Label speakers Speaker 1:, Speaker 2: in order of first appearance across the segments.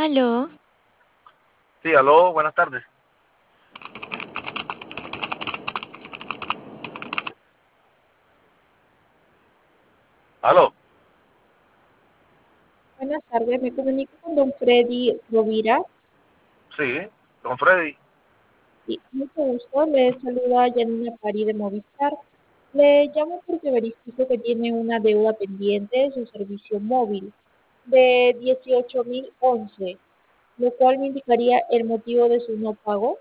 Speaker 1: Aló,
Speaker 2: Sí, aló, buenas tardes. Aló,
Speaker 3: Buenas tardes, me comunico con don Freddy Rovira.
Speaker 2: sí, don Freddy.
Speaker 3: Y mucho gusto, le saluda Janina Pari de Movistar. Le llamo porque verifico que tiene una deuda pendiente de su servicio móvil de 18.011, lo cual me indicaría el motivo de su no pago.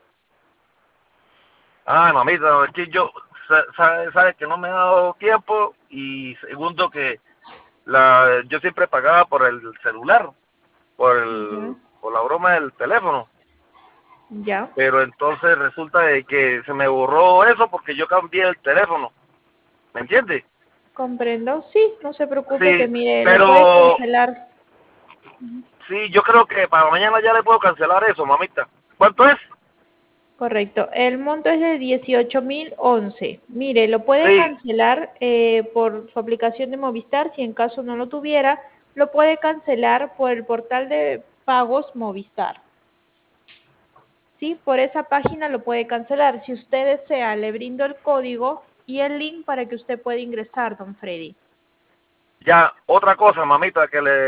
Speaker 2: Ah, mamita, es que yo, sabe que no me ha dado tiempo y segundo que yo siempre pagaba por el celular,
Speaker 3: Ya,
Speaker 2: por la broma del teléfono,
Speaker 3: ya,
Speaker 2: pero entonces resulta de que se me borró eso porque yo cambié el teléfono, ¿me entiende?
Speaker 3: comprendo. Sí, no se preocupe que
Speaker 2: Sí,
Speaker 3: mire, le puede
Speaker 2: pero
Speaker 3: cancelar.
Speaker 2: sí, yo creo que para mañana ya le puedo cancelar eso, mamita. ¿Cuánto es?
Speaker 3: Correcto. El monto es de 18.011. Mire, lo puede
Speaker 2: Sí,
Speaker 3: cancelar por su aplicación de Movistar. Si en caso no lo tuviera, lo puede cancelar por el portal de pagos Movistar. Sí, por esa página lo puede cancelar. Si usted desea, le brindo el código y el link para que usted pueda ingresar, don Freddy.
Speaker 2: ya, otra cosa, mamita,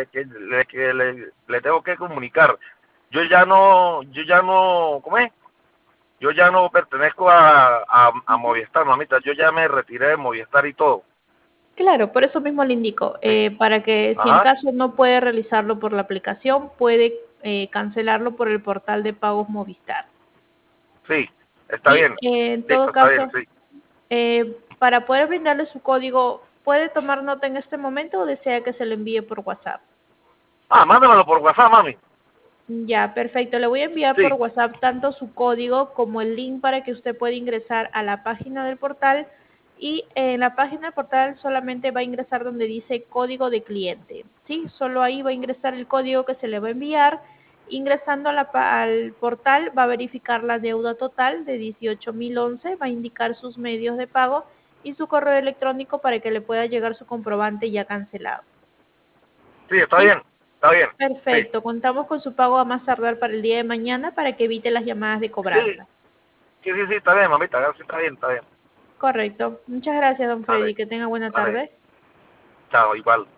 Speaker 2: que le tengo que comunicar. Yo ya no, ¿cómo es? Yo ya no pertenezco a
Speaker 3: Ujú.
Speaker 2: Movistar, mamita. Yo ya me retiré de Movistar y todo.
Speaker 3: Claro, por eso mismo le indico,
Speaker 2: Sí.
Speaker 3: para que si en
Speaker 2: Ajá.
Speaker 3: caso no puede realizarlo por la aplicación, puede cancelarlo por el portal de pagos Movistar.
Speaker 2: Sí, está
Speaker 3: Sí,
Speaker 2: bien.
Speaker 3: en
Speaker 2: Listo,
Speaker 3: todo
Speaker 2: está bien,
Speaker 3: caso,
Speaker 2: sí.
Speaker 3: para poder brindarle su código, ¿puede tomar nota en este momento o desea que se lo envíe por WhatsApp?
Speaker 2: Ah, mándamelo por WhatsApp, mami.
Speaker 3: Ya, perfecto. Le voy a enviar por
Speaker 2: Sí,
Speaker 3: WhatsApp tanto su código como el link para que usted pueda ingresar a la página del portal. Y en la página del portal solamente va a ingresar donde dice código de cliente. Sí, solo ahí va a ingresar el código que se le va a enviar. Ingresando al portal va a verificar la deuda total de 18.011, va a indicar sus medios de pago y su correo electrónico para que le pueda llegar su comprobante ya cancelado.
Speaker 2: sí, está
Speaker 3: ¿Sí?
Speaker 2: bien. Está bien. Sí,
Speaker 3: Perfecto, contamos con su pago a más tardar para el día de mañana para que evite las llamadas de
Speaker 2: sí,
Speaker 3: cobranza.
Speaker 2: sí, está bien, mamita. Sí, está bien, está bien.
Speaker 3: Correcto. Muchas gracias, don
Speaker 2: Vale,
Speaker 3: Freddy. Que tenga buena
Speaker 2: vale.
Speaker 3: tarde.
Speaker 2: Chao, igual.